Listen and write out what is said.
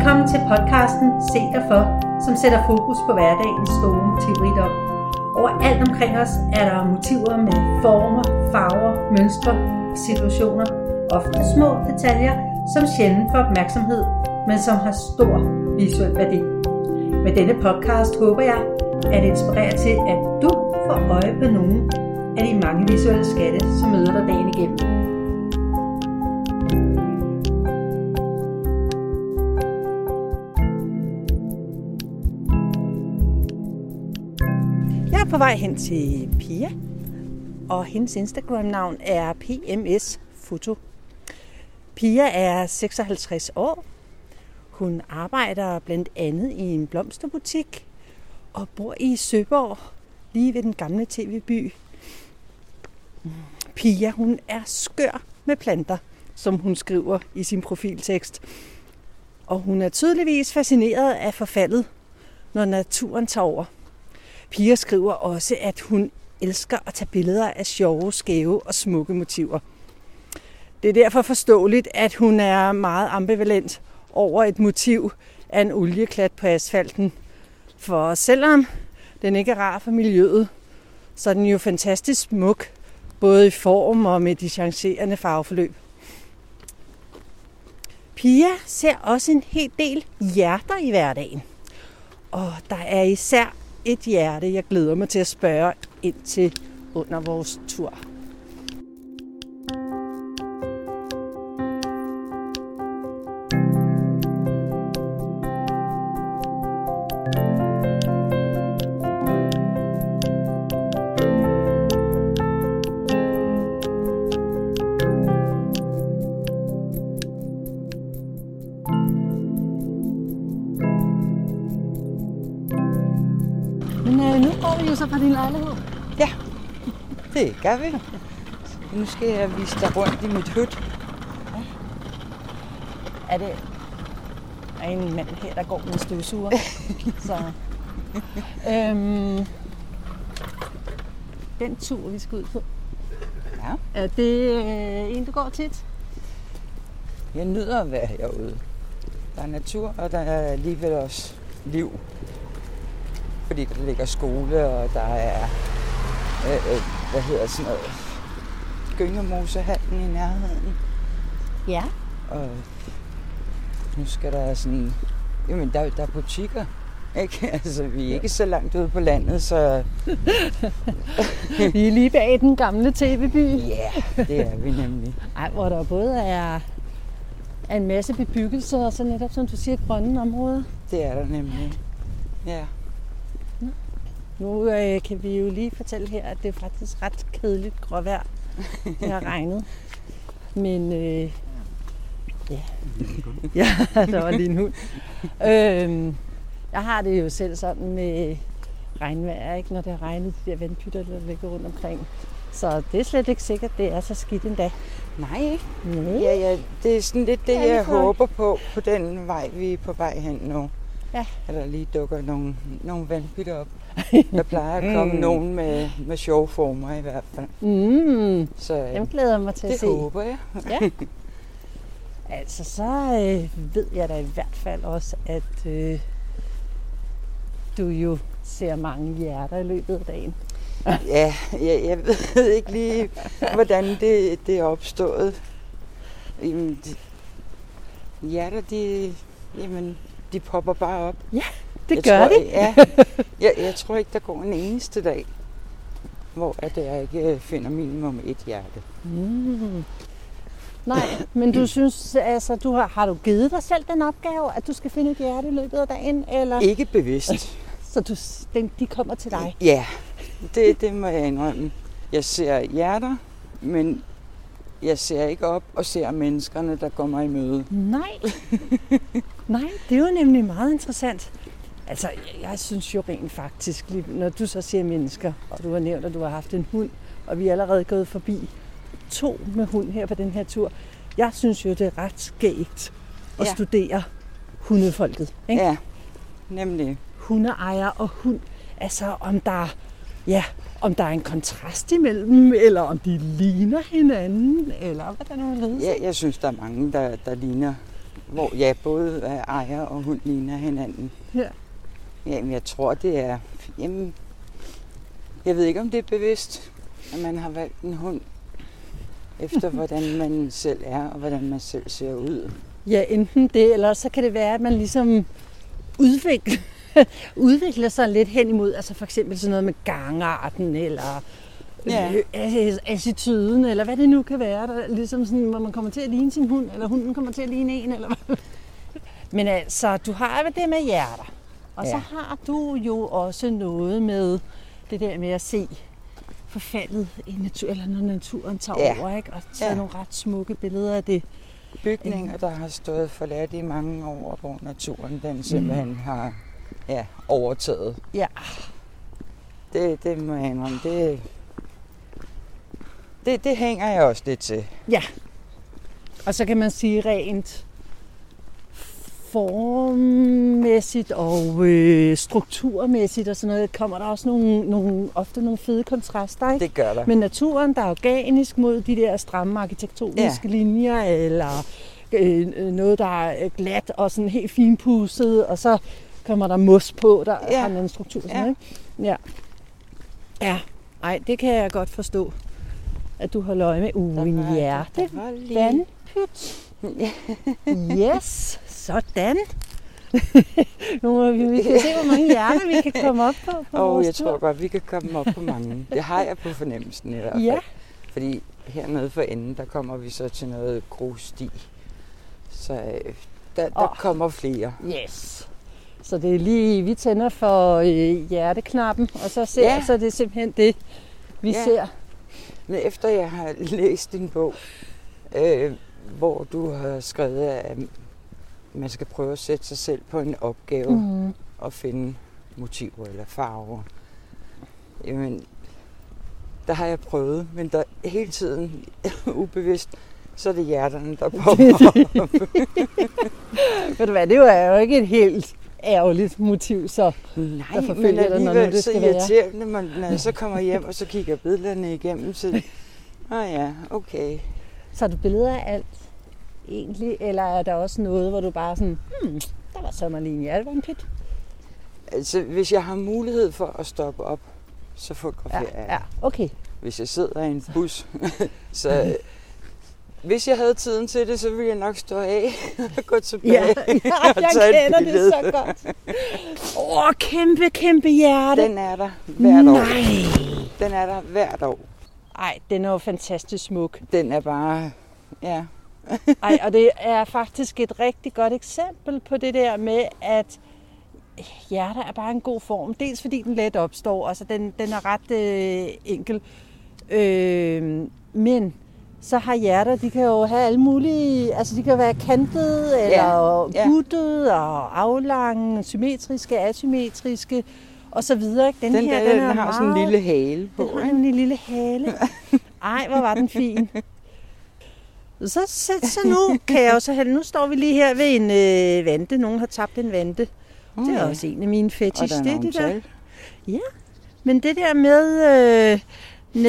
Velkommen til podcasten Se dig for, som sætter fokus på hverdagens store motivrigdom. Overalt omkring os er der motiver med former, farver, mønstre og situationer. Ofte små detaljer, som sjældent får opmærksomhed, men som har stor visuel værdi. Med denne podcast håber jeg at inspirere til, at du får øje på nogle af de mange visuelle skatte, som møder dig dagen igennem. Jeg er på vej hen til Pia, og hendes Instagram-navn er PMS Foto. Pia er 56 år. Hun arbejder blandt andet i en blomsterbutik og bor i Søborg, lige ved den gamle tv-by. Pia, hun er skør med planter, som hun skriver i sin profiltekst. Og hun er tydeligvis fascineret af forfaldet, når naturen tager over. Pia skriver også, at hun elsker at tage billeder af sjove, skæve og smukke motiver. Det er derfor forståeligt, at hun er meget ambivalent over et motiv af en olieklat på asfalten. For selvom den ikke er rar for miljøet, så er den jo fantastisk smuk, både i form og med de chancerende farveforløb. Pia ser også en hel del hjerter i hverdagen. Og der er især et hjerte, jeg glæder mig til at spørge ind til under vores tur. Nu går vi jo så fra din lejlighed. Ja, det gør vi. Nu skal jeg vise dig rundt i mit hud. Ja. Er det en mand her, der går med en støvsuger? Så. Den tur, vi skal ud på. Ja. Er det en, du går tit? Jeg nyder at være herude. Der er natur, og der er alligevel også liv. Fordi der ligger skole, og der er, Gyngemosehallen i nærheden. Ja. Og nu skal der sådan, jamen der er butikker, ikke? Altså vi er ikke så langt ude på landet, så... Vi er lige bag den gamle tv-by. Ja, det er vi nemlig. Ej, hvor der både er en masse bebyggelse, og så netop, som du siger, grønne områder. Det er der nemlig, ja. Nu kan vi jo lige fortælle her, at det er faktisk ret kedeligt gråvejr. Det har regnet. Men ja, der var lige en hund. Jeg har det jo selv sådan med regnvejr, ikke? Når det har regnet, de der vandpytter, der ligger rundt omkring. Så det er slet ikke sikkert, det er så skidt endda. Nej, ikke? Nej. Ja, det er sådan lidt det, jeg håber på den vej, vi er på vej hen nu. Ja. At der lige dukker nogle vandpytter op. Der plejer at komme nogen med sjove former i hvert fald. Så dem glæder jeg mig til at se. Det håber jeg. Ja. Altså, så ved jeg da i hvert fald også, at du jo ser mange hjerter i løbet af dagen. Ja, jeg ved ikke lige, hvordan det er opstået. Hjerter, de popper bare op. Ja, det gør de. Jeg tror ikke, der går en eneste dag, hvor jeg ikke finder minimum et hjerte. Nej, men du synes, altså, har du givet dig selv den opgave, at du skal finde et hjerte i løbet af dagen? Eller? Ikke bevidst. Så de kommer til dig? Ja, det må jeg indrømme. Jeg ser hjerter, men jeg ser ikke op og ser menneskerne, der går mig i møde. Nej, det er jo nemlig meget interessant. Altså, jeg synes jo rent faktisk, når du så siger mennesker, og du har nævnt, at du har haft en hund, og vi er allerede gået forbi 2 med hund her på den her tur. Jeg synes jo, det er ret skægt at studere hundefolket. Ikke? Ja, nemlig. Hundeejer og hund. Altså, om der er en kontrast imellem, eller om de ligner hinanden, eller hvad der nu er. Ja, jeg synes, der er mange, der ligner hvor både ejer og hund ligner hinanden. Ja. Jamen, jeg tror, det er... Jamen, jeg ved ikke, om det er bevidst, at man har valgt en hund efter, hvordan man selv er, og hvordan man selv ser ud. Ja, enten det, eller så kan det være, at man ligesom udvikler sig lidt hen imod, altså for eksempel sådan noget med gangarten, eller attituden, eller hvad det nu kan være, der ligesom sådan, hvor man kommer til at ligne sin hund, eller hunden kommer til at ligne en, eller hvad. Men altså, du har det med hjerter, og så har du jo også noget med det der med at se forfaldet i natur, eller når naturen tager over, ikke? Og tage nogle ret smukke billeder af det. Bygninger, der har stået forladt i mange år, hvor naturen den simpelthen har overtaget. Ja. Det må jeg indrømme. Det hænger jeg også lidt til. Ja. Og så kan man sige rent formmæssigt og strukturmæssigt og sådan noget, kommer der også ofte nogle fede kontraster, ikke? Det gør der. Men naturen, der er organisk mod de der stramme arkitektoniske linjer, eller noget, der er glat og sådan helt finpudset, og så kommer der mos på, der har en anden struktur. Sådan, ikke? Ja. Ja. Ej, det kan jeg godt forstå, at du holder øje med en hjerte. Vandpyt. Yes, sådan. Nu vi kan se, hvor mange hjerter vi kan komme op på vores jeg tur. tror godt, vi kan komme op på mange. Det har jeg på fornemmelsen i hvert fald. Ja. Fordi hernede for enden, der kommer vi så til noget grussti. Så der kommer flere. Yes. Så det er lige, vi tænder for hjerteknappen, og så så det er simpelthen det, vi ser. Men efter jeg har læst din bog, hvor du har skrevet, at man skal prøve at sætte sig selv på en opgave og finde motiver eller farver. Jamen, der har jeg prøvet, men der hele tiden ubevidst, så er det hjerterne, der popper op. Ved du hvad, det er jo ikke et helt ærgerligt motiv, så nej, men alligevel så irriterende, når jeg så kommer hjem, og så kigger billederne igennem, så okay. Så er du billeder af alt egentlig, eller er der også noget, hvor du bare sådan, der var så Marlene Hjertevandpyt? Altså, hvis jeg har mulighed for at stoppe op, så fotograferer jeg. Ja, okay. Hvis jeg sidder i en bus, så hvis jeg havde tiden til det, så ville jeg nok stå af og gå tilbage og tage et billede. Det så godt. Kæmpe hjerte. Den er der hvert år. Den er der hvert år. Ej, den er jo fantastisk smuk. Den er bare, Ej, og det er faktisk et rigtig godt eksempel på det der med, at hjerter er bare en god form. Dels fordi den let opstår, altså den er ret enkel. Men så har hjerter, de kan jo have alle mulige, altså de kan være kantede, eller buttede, og aflange, symmetriske, asymmetriske, og så videre. Den her har sådan en lille hale på. Den har en lille hale. Ej, hvor var den fin. Så nu kan jeg også nu står vi lige her ved en vante. Nogen har tabt en vante. Det er også en af mine fetish. Og der er det der. Ja, men det der med